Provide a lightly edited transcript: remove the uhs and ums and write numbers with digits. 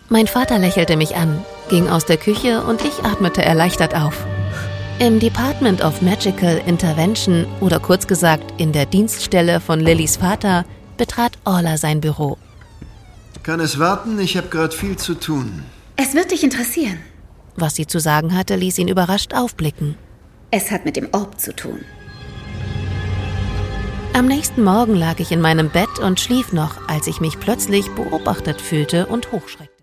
Mein Vater lächelte mich an, ging aus der Küche und ich atmete erleichtert auf. Im Department of Magical Intervention oder kurz gesagt in der Dienststelle von Lillys Vater betrat Orla sein Büro. Kann es warten? Ich habe gerade viel zu tun. Es wird dich interessieren. Was sie zu sagen hatte, ließ ihn überrascht aufblicken. Es hat mit dem Orb zu tun. Am nächsten Morgen lag ich in meinem Bett und schlief noch, als ich mich plötzlich beobachtet fühlte und hochschreckte.